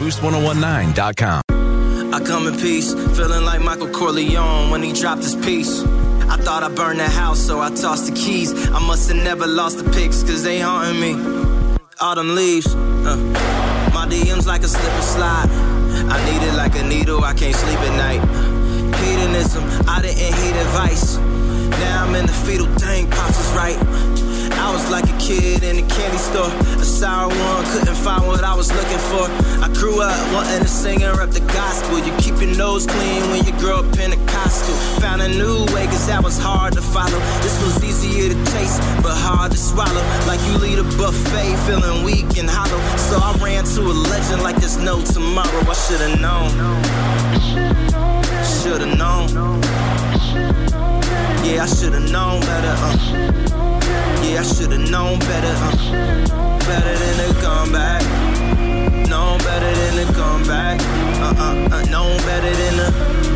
Boost1019.com. I come in peace, feeling like Michael Corleone when he dropped his piece. I thought I burned the house, so I tossed the keys. I must have never lost the pics, cause they haunting me. Autumn leaves, my DM's like a slip and slide. I need it like a needle, I can't sleep at night. Hedonism, I didn't heed advice. Now I'm in the fetal, dang, pops is right. I was like a kid in a candy store, a sour one, couldn't find what I was looking for. I grew up wanting to sing and rap the gospel. You keep your nose clean when you grow up in a costume. Found a new way cause that was hard to follow. This was easier to taste but hard to swallow. Like you lead a buffet feeling weak and hollow. So I ran to a legend like there's no tomorrow. I should've known. Should've known. Yeah, I should've known better. Yeah, I should've known better. Better than to come back. Known better than to come back. Known better than to.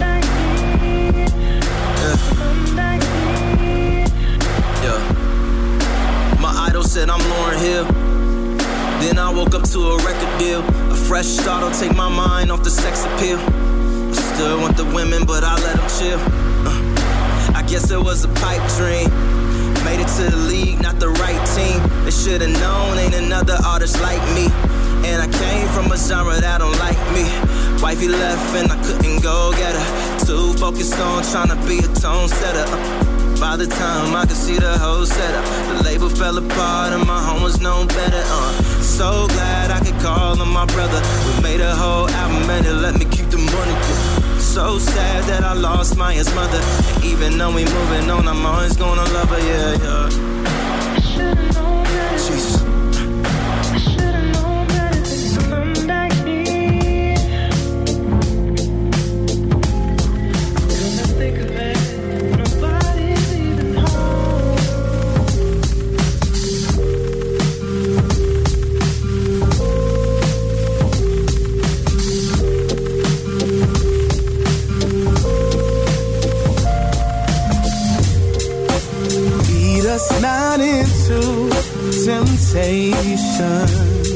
Yeah. My idol said I'm Lauryn Hill. Then I woke up to a record deal. A fresh start will take my mind off the sex appeal. I still want the women, but I let them chill. I guess it was a pipe dream. Made it to the league, not the right team. They should've known ain't another artist like me. And I came from a genre that don't like me. Wifey left and I couldn't go get her. Too focused on trying to be a tone setter. By the time I could see the whole setup, the label fell apart and my home was known better. So glad I could call him my brother. We made a whole album and it let me keep the money. So sad that I lost my mother. And even though we moving on, I'm always gonna love her, yeah, yeah. Jesus. Not into temptation,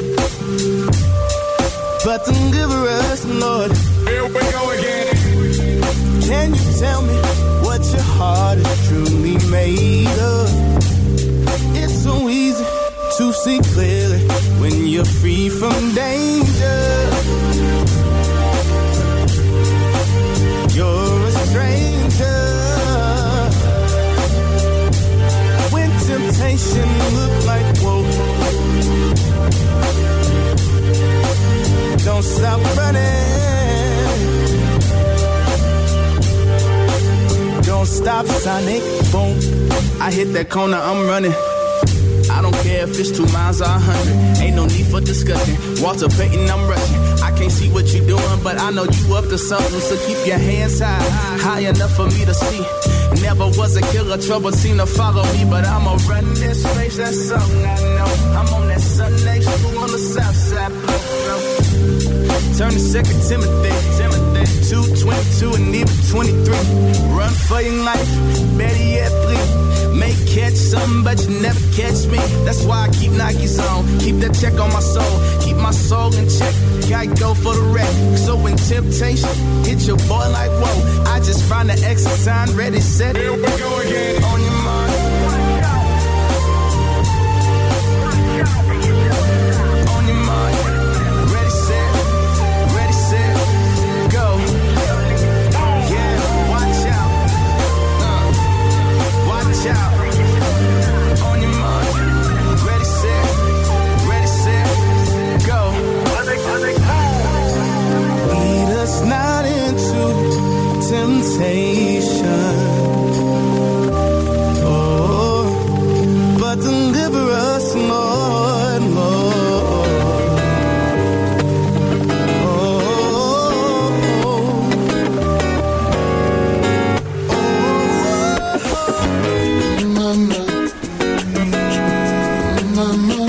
but deliver us, Lord. Here we go again. Can you tell me what your heart is truly made of? It's so easy to see clearly when you're free from danger. You're a stranger. Temptation look like whoa. Don't stop running. Don't stop, Sonic. Boom. I hit that corner, I'm running. I don't care if it's 2 miles or 100. Ain't no need for discussion. Walter Payton, I'm rushing. I can't see what you're doing, but I know you up to something. So keep your hands high, high enough for me to see. Never was a killer, trouble seem to follow me, but I'ma run this race, that's something I know. I'm on that Sunday school on the south side. Turn to 2 Timothy 2:22 and even 23. Run for your life, better yet flee. May catch something, but you never catch me. That's why I keep Nikes on, keep that check on my soul, keep my soul in check. Gotta go for the wreck. So when temptation hit your boy like whoa, I just find the exit sign, ready, set. Here we go again. On your mind. On your mind. Ready, set. Ready, set. Go. Yeah, watch out. Watch out. On your mind. Ready, set. Ready, set. Go. Lead us not into temptation, oh, but deliver us, Lord, Lord. Oh, mama, mama,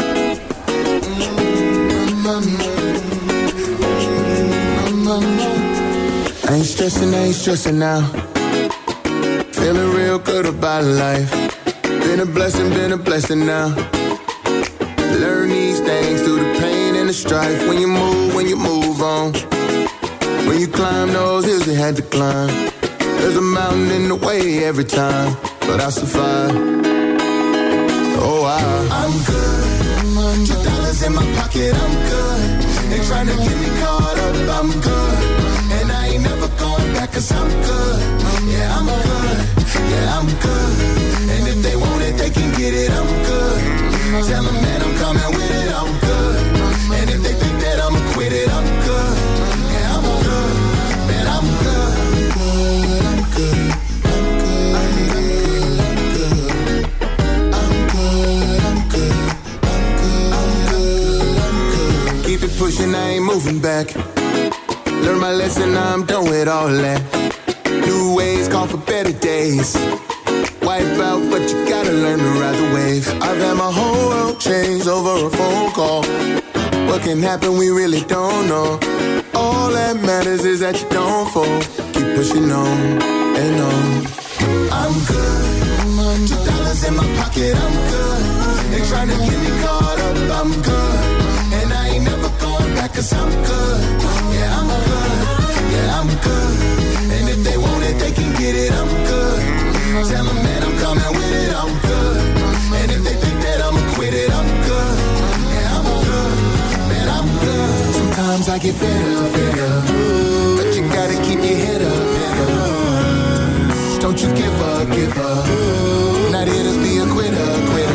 mama. I ain't stressing now. Feeling real good about life. Been a blessing now. Learn these things through the pain and the strife. When you move alone. When you climb those hills you had to climb, there's a mountain in the way every time, but I survive. Oh, I'm good. $2 in my pocket, I'm good. They trying to get me caught up, I'm good. And I ain't never going back, cause I'm good. Yeah, I'm good. Yeah, I'm good. And if they want it, they can get it, I'm good. Tell them that I'm coming with it, I'm good. And if they think that I'ma quit it, I'm good. Yeah, I'm good. Man, I'm good. I'm good. I'm good. I'm good. I'm good. I'm good. I'm good. I'm good. Keep it pushing, I ain't moving back. Learn my lesson, now I'm done with all that. New ways call for better days. Wipe out, but you gotta learn to ride the wave. I've had my whole world change over a phone call. What can happen, we really don't know. All that matters is that you don't fold. Keep pushing on and on. I'm good. $2 in my pocket, I'm good. They tryna get me caught up, I'm good. And I ain't never going back, cause I'm good. Yeah, I'm good. Yeah, I'm good. And if they want it, they can get it, I'm good. Tell them that I'm coming with it, I'm good. And if they think that I'ma quit it, I'm good. Yeah, I'm good. Man, I'm good. Sometimes I get better. But you gotta keep your head up, Don't you give up. Not here to be a quitter.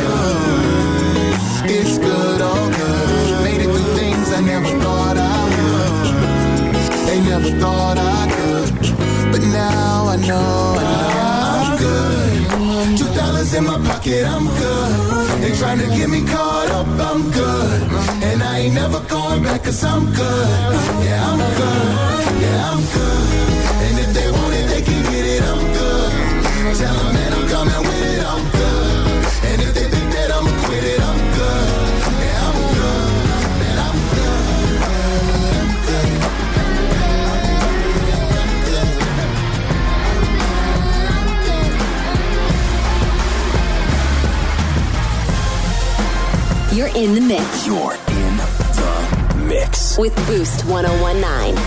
It's good, all good. Made it through things I never thought I would. They never thought I could. But now I know I'm good. $2 in my pocket, I'm good. They trying to get me caught up, I'm good. And I ain't never going back, cause I'm good. Yeah, I'm good. Yeah, I'm good. And if they want it, they can get it, I'm good. Tell them that I'm coming with it, I'm good. And if they think that I'ma quit it, I'm good. Yeah, I'm good. Man, I'm good. I'm good. You're in the mix. You're in the mix. With Boost 1019.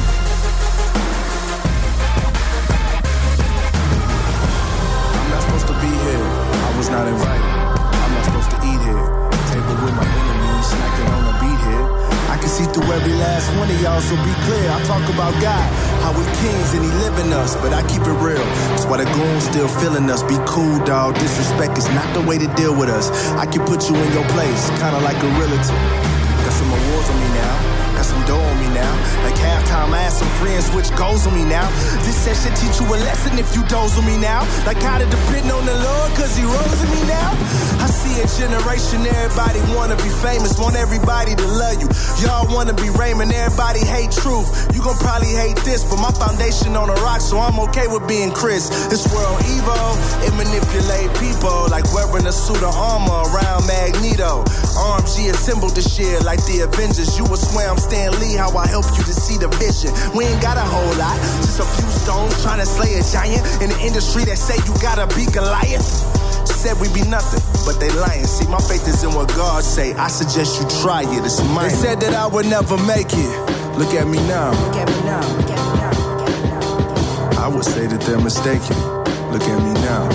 I was not invited. I'm not supposed to eat here. Table with my enemies, snacking on a beat here. I can see through every last one of y'all, so be clear. I talk about God, how we kings and he live in us, but I keep it real. That's why the goons still feeling us. Be cool, dog. Disrespect is not the way to deal with us. I can put you in your place, kinda like a realtor. Got some awards on me now. Got some dough on me now. Like halftime, I had some friends switch goals on me now. This session teach you a lesson if you doze on me now. Like how to depend on the Lord, cause he rose in me now. I see a generation, everybody wanna be famous, want everybody to love you. Y'all wanna be Raymond, everybody hate truth. You gon' probably hate this, but my foundation on a rock, so I'm okay with being Chris. This world evil, it manipulate people like wearing a suit of armor around Magneto. RMG assembled the shit like the Avengers. You would swear I'm Stan Lee, how I help you to see the vision. We ain't got a whole lot, just a few stones trying to slay a giant in the industry that say you gotta be Goliath. Said we be nothing, but they lying. See, my faith is in what God say. I suggest you try it, it's mine. They said that I would never make it. Look at me now. Look at me now. Look at me now. Look at me now. I would say that they're mistaken. Look at me now.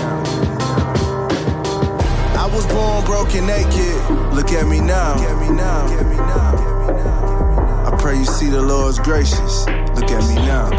I was born broken naked. Look at me now. Look at me now. Look at me now. I pray you see the Lord's gracious. Look at me now.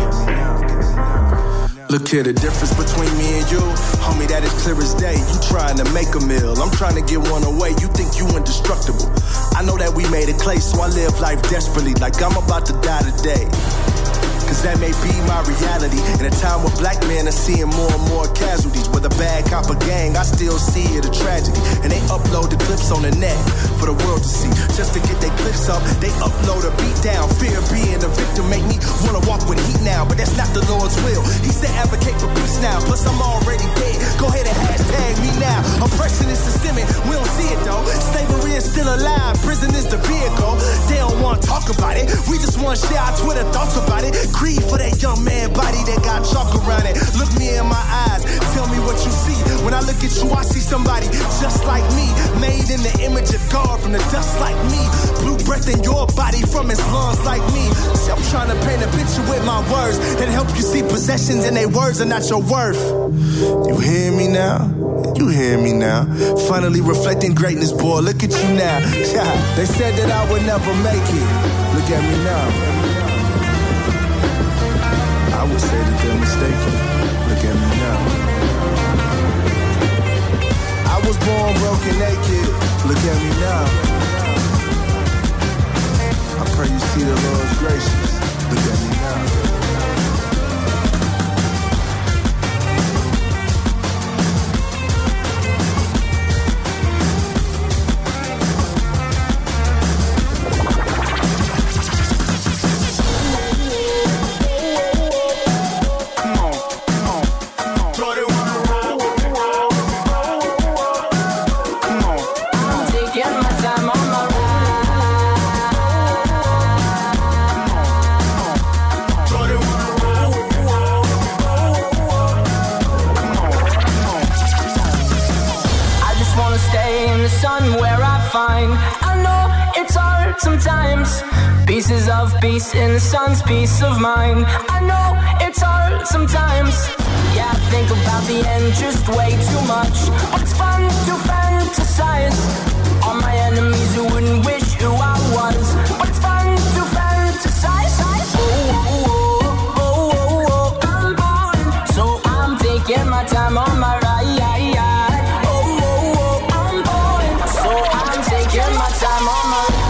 Look here, the difference between me and you, homie, that is clear as day. You trying to make a meal, I'm trying to get one away. You think you indestructible. I know that we made it clay, so I live life desperately, like I'm about to die today. Cause that may be my reality. In a time where black men are seeing more and more casualties. With a bad cop or gang, I still see it a tragedy. And they upload the clips on the net for the world to see. Just to get their clips up, they upload a beat down. Fear of being a victim make me wanna walk with heat now. But that's not the Lord's will. He said advocate for peace now. Plus I'm already dead. Go ahead and hashtag me now. Oppression is systemic, we don't see it though. Slavery is still alive, prison is the vehicle. They don't wanna talk about it. We just wanna share our Twitter thoughts about it. Creed for that young man body that got chalk around it. Look me in my eyes, tell me what you see. When I look at you, I see somebody just like me, made in the image of God from the dust like me. Blue breath in your body from his lungs like me. you with my words, that help you see possessions and they words are not your worth. You hear me now? You hear me now? Finally reflecting greatness, boy, look at you now. Yeah, they said that I would never make it. Look at me now. I would say that they're mistaken. Look at me now. I was born broken naked. Look at me now. I pray you see the Lord's gracious. Look at me now. Sometimes pieces of peace in the sun's peace of mind. I know it's hard sometimes. Yeah, I think about the end just way too much. But it's fun to fantasize on my enemies who wouldn't wish who I was. But it's fun to fantasize. I'm born, so I'm taking my time on my ride. I'm born, so I'm taking my time on my ride.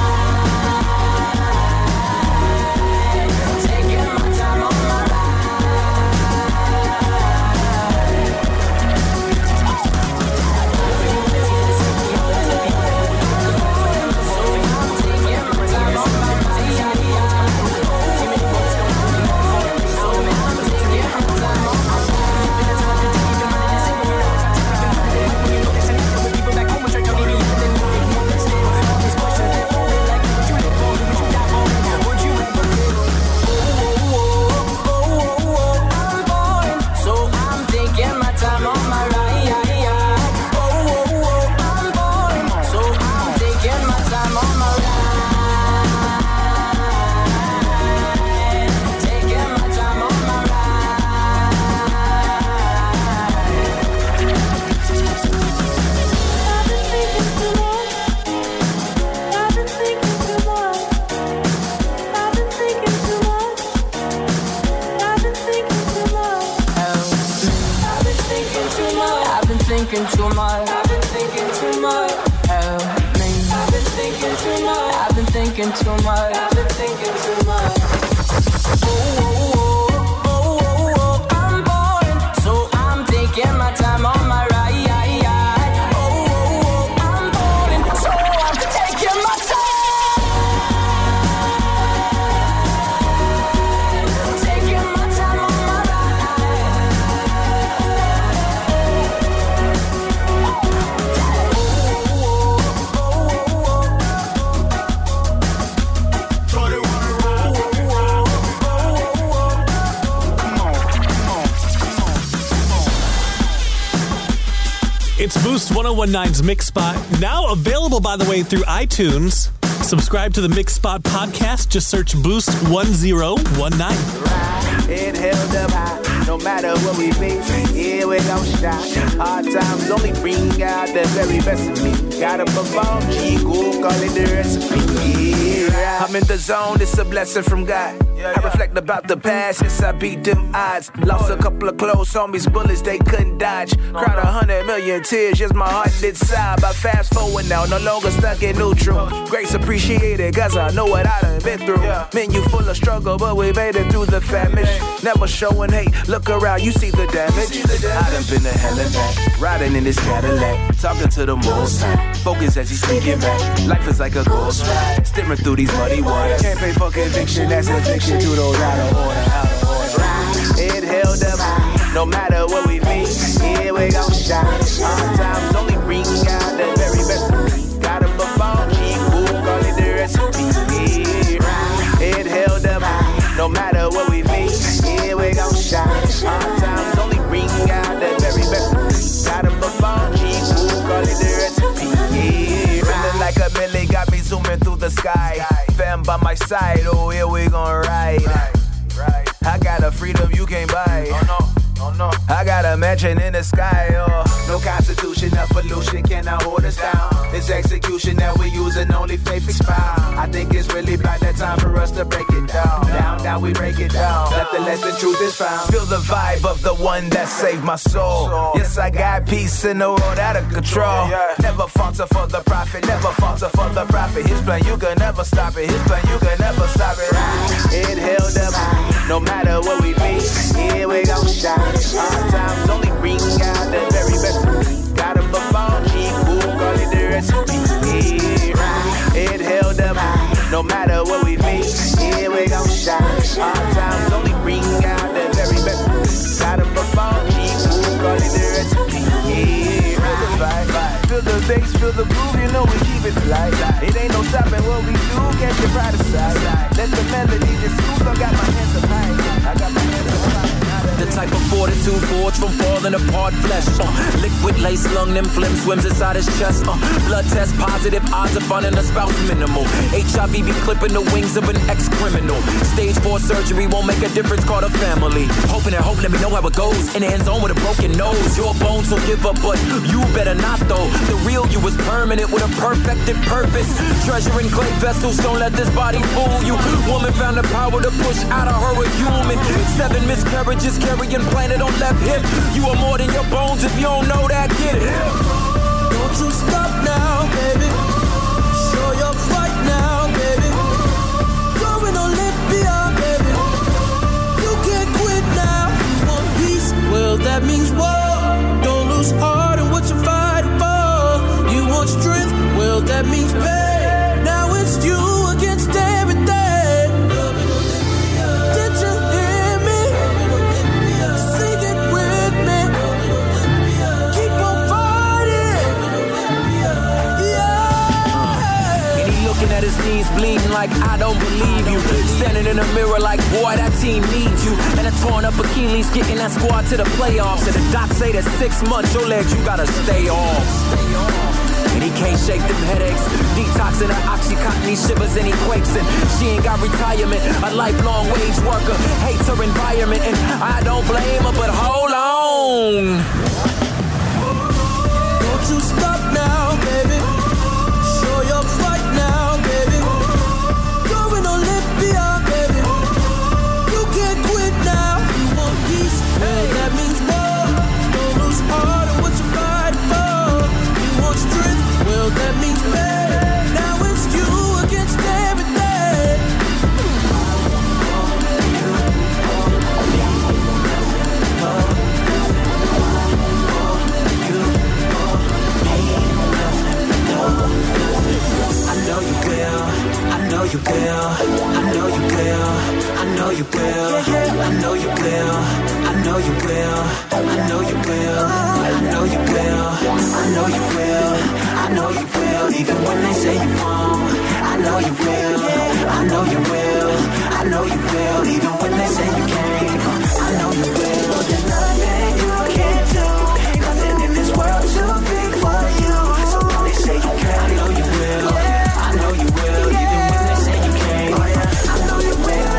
It's Boost 1019's Mix Spot, now available, by the way, through iTunes. Subscribe to the Mix Spot podcast. Just search Boost 1019. It held up high, no matter what we face. Here we gon' shine. Hard times only bring out the very best of me. Gotta perform, G-Go, call it the recipe. Yeah. I'm in the zone, it's a blessing from God. I reflect about the past since I beat them odds. Lost a couple of close homies, bullets they couldn't dodge. Cried 100 million tears, just my heart did sob. I fast forward now, no longer stuck in neutral. Grace appreciated, cause I know what I done been through. Men, you full of struggle, but we made it through the famish. Never showing hate, look around, you see the damage. I done been to hell and back, riding in this Cadillac, talking to the most high. Focus as he's speaking back, life is like a ghost ride, steering through these muddy waters. Can't pay for conviction, that's eviction. To those out of order. It held up high, no matter what we face. Here we gon' shine. Hard times only bring out the very best of me. Gotta perform, G-Go, call it the recipe. It held up high, no matter what we face. Here we gon' shine. Hard times only bring out the very best of me. Gotta perform, G-Go, call it the recipe. Feeling like a milli, got me zooming through the sky. Fam by my side, oh here we gon' ride. mansion in the sky, no constitution of pollution can hold us down. This execution that we using only faith expound. I think it's really about that time for us to break it down. Down, we break it down. Let the lesson truth is found. Feel the vibe of the one that saved my soul. Yes, I got peace in the world out of control. Never falter for the prophet, never falter for the prophet. His plan, you can never stop it. His plan, you can never stop it. It held up, no matter what we face. Here we gon' shine. Hard times only bring out the very best of me. Gotta perform, keep cool, call it the recipe. Yeah, it held up, no matter what we face. Here we gon' shine. Hard times only bring out the very best of me. Gotta perform, keep cool, call it the recipe. Yeah, feel the vibe, feel the bass, feel the groove, you know we keep it light. It ain't no stopping what we do, catch your pride aside. Let the melody just move, I got my hands up high. I got my hands up high. The type of fortitude forged from falling apart flesh. Liquid lace lung, them phlegm swims inside his chest. Blood test positive, odds of finding a spouse minimal. HIV be clipping the wings of an ex-criminal. Stage 4 surgery won't make a difference, call the family. Hoping and hope, let me know how it goes. In the end zone with a broken nose. Your bones will give up, but you better not though. The real you is permanent with a perfected purpose. Treasure in clay vessels, don't let this body fool you. Woman found the power to push out of her a human. 7 miscarriages, carrying planet on left hip. You are more than your bones if you don't know that, get it. Don't you stop now, baby. Show your fight now, baby. Going Olympia, baby. You can't quit now. You want peace? Well, that means war. Don't lose heart in what you're fighting for. You want strength? Well, that means pain. Now it's you against everything. Did you hear me? Sing it with me. Keep on fighting. Yeah. And he looking at his knees bleeding like I don't believe you. Standing in the mirror like, boy, that team needs you. And a torn up Achilles getting that squad to the playoffs. And the doc say that 6 months your legs you gotta stay off. And he can't shake them headaches. Detoxing her Oxycontin, he shivers and he quakes. And she ain't got retirement, a lifelong wage worker. Hates her environment and I don't blame her, but hold on. Don't you stop now, baby. Show your fight now, baby. Going Olympia, baby. You can't quit now. You want peace? Well, that means war. Don't lose heart in what you're fighting for. You want strength? Well, that means pain. Now it's you against everything. I know you will, I know you will, I know you will, I know you will, I know you will, I know you will, I know you will, I know you will, I know you will, I know you will, even when they say you won't, I know you will, I know you will, I know you will, even when they say you can't, I know you will, there's nothing you can't do, nothing in this world too big for you, so when they say you can't, I know you will, I know you will, even when they say you can't, I know you will,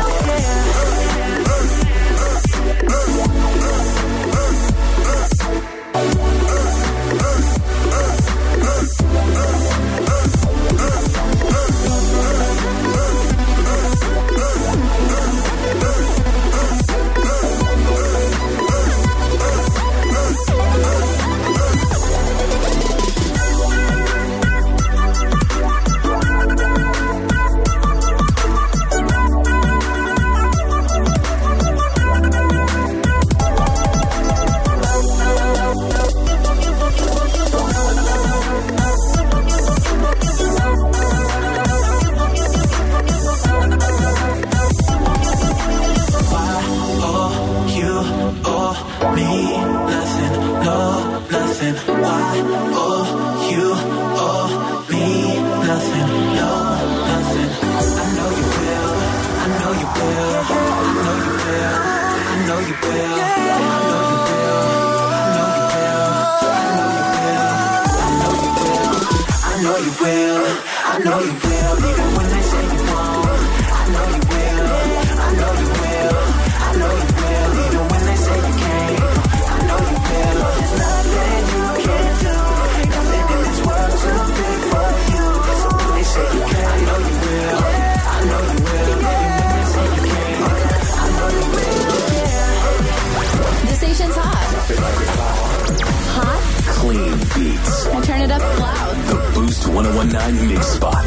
I know you will, 1019 Mix Spot.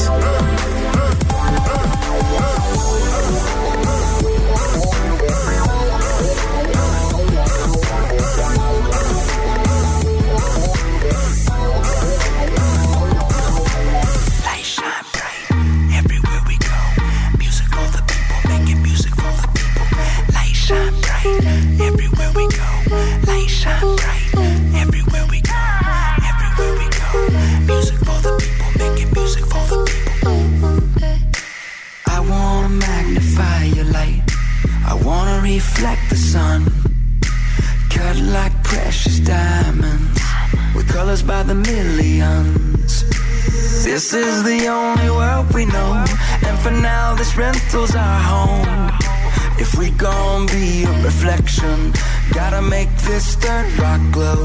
Everywhere we go, light shine bright. Everywhere we go, everywhere we go. Music for the people, making music for the people. I wanna magnify your light. I wanna reflect the sun. Cut like precious diamonds, with colors by the millions. This is the only world we know, and for now this rental's our home. If we gon' be a reflection, gotta make this third rock glow.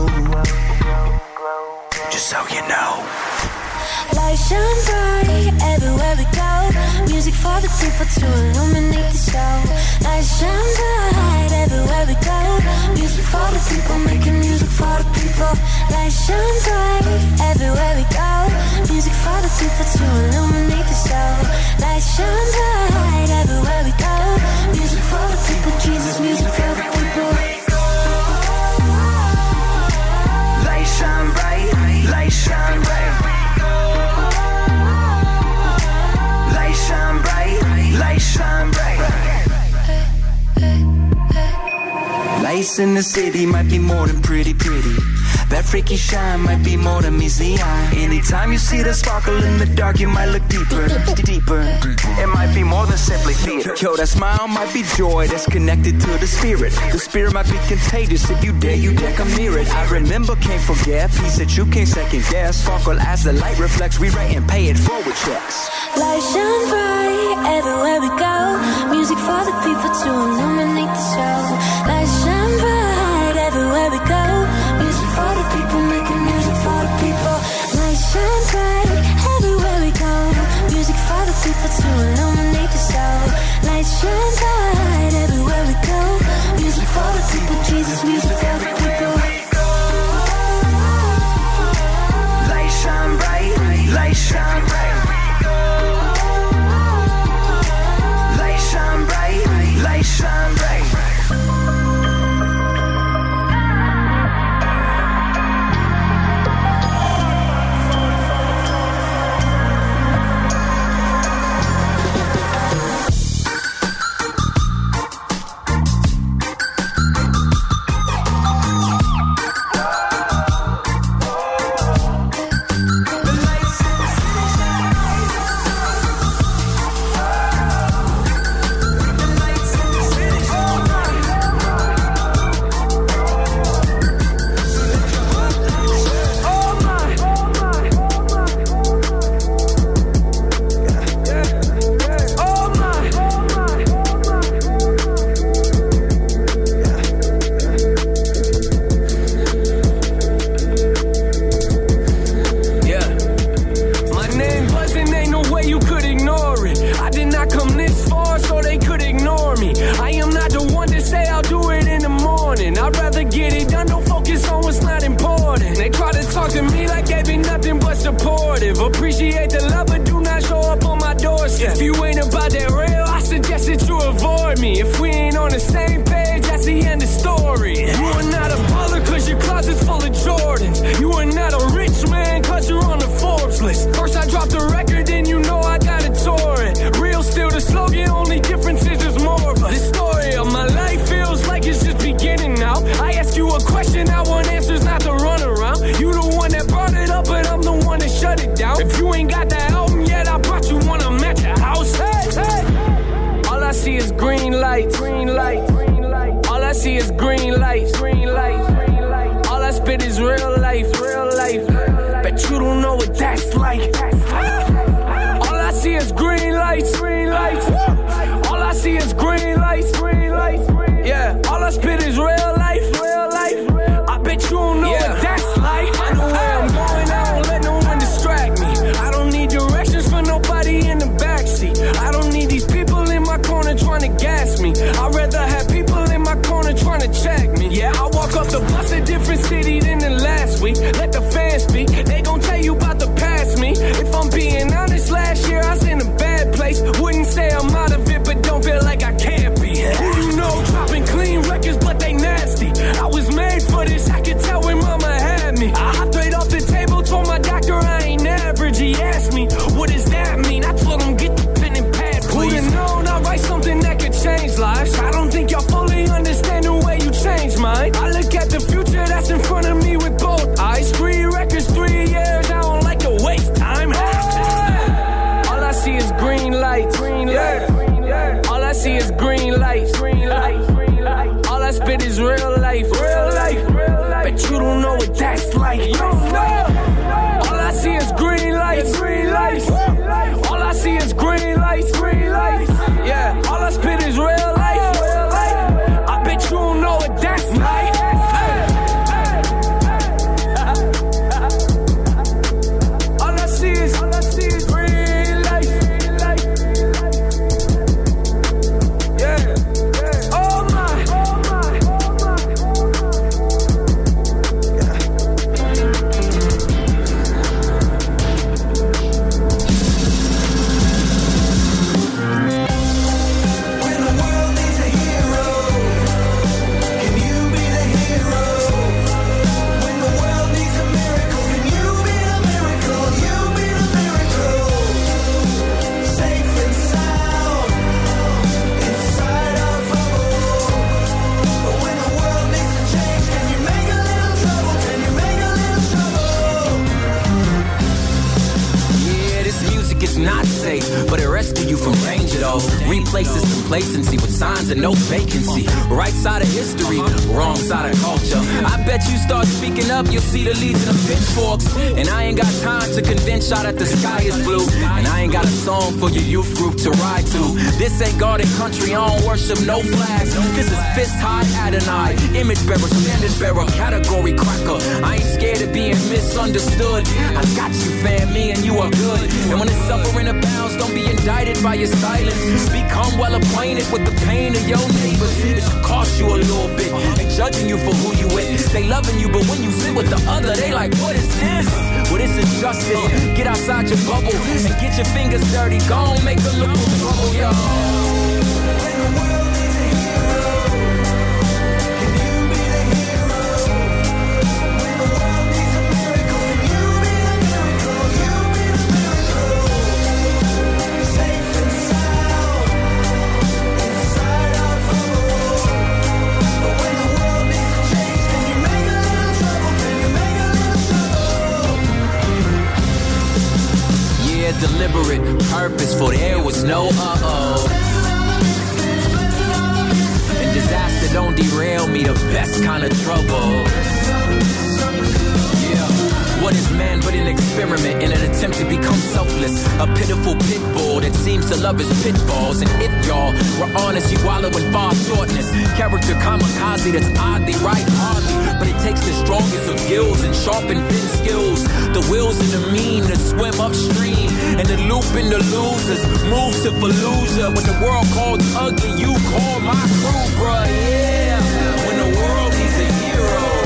Just so you know. Light shine bright everywhere we go. Music for the people to illuminate the show. Light shine bright everywhere we go. Music for the people, making music for the people. Light shine bright everywhere we go. Music for the people to illuminate the show. Light shine bright everywhere we go. Music for the people, Jesus, music for the people. Light shine bright, light shine bright. Light shine bright, light shine bright. Lights in the city might be more than pretty. That freaky shine might be more than meets the eye. Anytime you see the sparkle in the dark, you might look deeper. It might be more than simply theater. Yo, that smile might be joy that's connected to the spirit. The spirit might be contagious. If you dare come near it. I remember, can't forget, peace that you can't second guess. Sparkle as the light reflects, we write and pay it forward checks. Light shine bright everywhere we go. Music for the people to illuminate the show. Light shine bright everywhere we go. Music for the people, making music for the people. Light shine bright everywhere we go. Music for the people to illuminate the show. Light shine bright everywhere we go. Music for the people, Jesus, music for the people. Light shine bright, light shine bright. Light shine bright, light shine bright. Appreciate the love, but do not show up on my doorstep. If you ain't about that real, I suggest that you avoid me. If we ain't on the same page, that's the end of the story. You are not a baller cause your closet's full of Jordans. You are not a rich man cause you're on the Forbes list. First I dropped a record, then you know I got it touring. Real still the slogan, only difference is there's more of us. The story of my life feels like it's just beginning now. I ask you a question, I want answers, not to run around. You the one that brought it up, but I'm the one that shut it down. If you ain't got that album yet, I brought you one, I'm at your house. Hey. All I see is green lights, green light. All I see is green lights, green light. All I spit is real life, real life. Bet you don't know what that's like. All I see is green lights, green lights. All I see is green lights, green lights. Yeah, all I spit is real life, real life. I bet you don't know what that's like. I know where I'm going, I don't let no one distract me. I don't need directions for nobody in the backseat. I don't need these people in my corner trying to gas me. I'd rather have people in my corner trying to check me. Yeah, I walk up the bus a different city than the last week. Let the fans speak, they gon' tell you about the past me. If I'm being green lights. All I spit is real life. Bet you don't know what that's like. All I see is green lights. All I see is green lights. Yeah, all I spit is real life. I bet you don't know what that's like. All I see is green lights. Yeah. Oh my. Not safe, but it rescue you from danger though. Replaces complacency with signs of no vacancy. Right side of history, wrong side of culture. I bet you start speaking up, you'll see the legion of pitchforks. And I ain't got time to convince y'all that the sky is blue. And I ain't got a song for your youth group to ride to. This ain't guarded country, I don't worship no flags. This is fist high Adonai, image bearer, standard bearer, category cracker. I ain't scared of being misunderstood. I got you, fam, me and you are good. And when it's suffering abounds, don't be indicted by your silence. Become well acquainted with the pain of your neighbors. It should cost you a little bit. They judging you for who you with. They loving you, but when you sit with the other, they like, what is this? Well, this is justice. Get outside your bubble and get your fingers dirty. Go on, make a little trouble, y'all. Deliberate, purposeful, there was no and disaster don't derail me, the best kind of trouble. What is man but an experiment in an attempt to become selfless? A pitiful pit bull that seems to love his pitfalls. And if y'all were honest, you wallow in far shortness. Character kamikaze that's oddly right, hardly. But it takes the strongest of skills and sharpened thin skills. The wills and the mean to swim upstream. And the loop in the losers move to Fallujah. When the world called ugly, you call my crew, bruh, yeah. When the world needs a hero.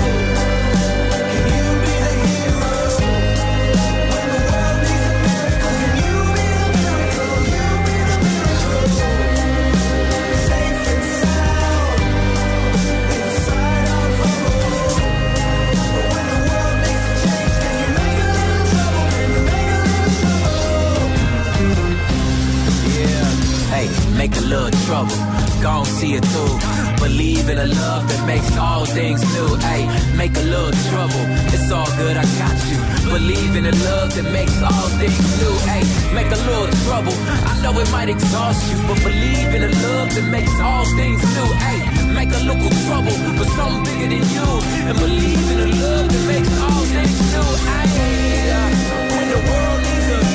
Make a little trouble, gon' see it through. Believe in a love that makes all things new. Ay, make a little trouble, it's all good, I got you. Believe in a love that makes all things new. Ay, make a little trouble, I know it might exhaust you, but believe in a love that makes all things new. Ay, make a little trouble for something bigger than you, and believe in a love that makes all things new. Ay, when the world needs a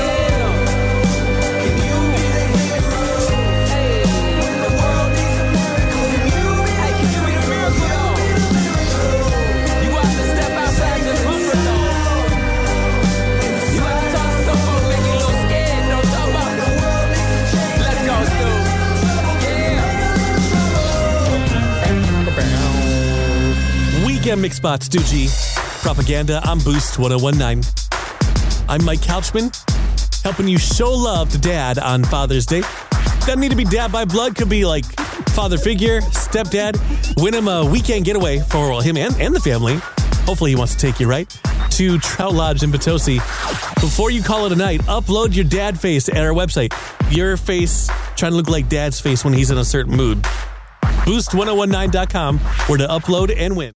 Weekend Mix Spots, Doogie Propaganda on Boost 1019. I'm Mike Couchman, helping you show love to Dad on Father's Day. Doesn't need to be dad by blood, could be like father figure, stepdad. Win him a weekend getaway for him and the family. Hopefully he wants to take you right to Trout Lodge in Potosi. Before you call it a night, upload your dad face at our website. Your face trying to look like Dad's face when he's in a certain mood. Boost1019.com, where to upload and win.